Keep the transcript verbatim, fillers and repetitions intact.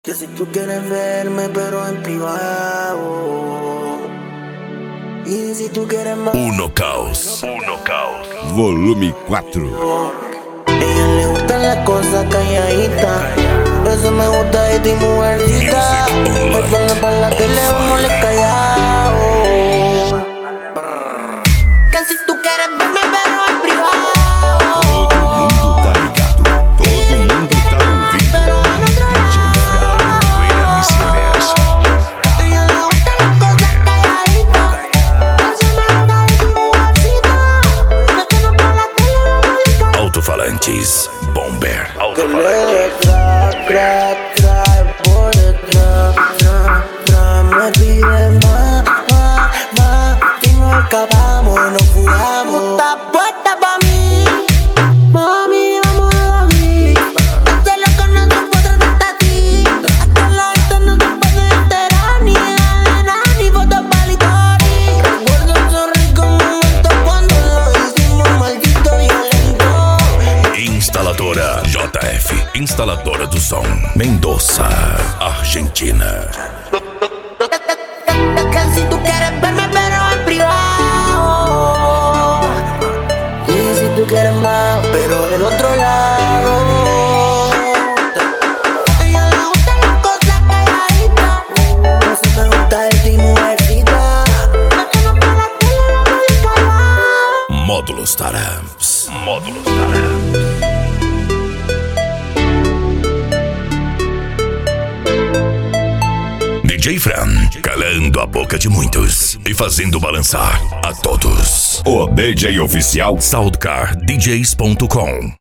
Que si tú quieres verme pero en privado. Y si tú quieres más. Uno Caos. Uno Caos. Volume quatro. A ella le gustan las cosas calladitas. Por eso me gusta de ti, mujercita. Me pone para la tele, vamos le callado. Que si tú quieres verme pero en privado. Alto-falantes Bomber. Que le dé tra, tra, tra, por detrás, tra, tra. Me pide más, más, más. Y no acabamos, nos fugamos. Está puesta pa' mí, mami, vamos a dormir. Hacer lo que no se puede hasta a ti. Hasta la alta no se puede enterar. Ni nada, ni fotos para la historia. Recuerdo esos ricos momentos cuando lo hicimos maldito violento. Instaladora J F. Instaladora do som. Mendoza, Argentina. Que si tú quieres verme pero en privado. Y si tú quieres más pero del otro lado. A ella le gustan las cosas calladitas. Por eso me gusta de ti, mujercita. Déjanos para la tele, vamos a callar. Módulos Taramps. Módulos Taramps. D J Fran, calando a boca de muitos e fazendo balançar a todos. O D J oficial Soundcar D Js ponto com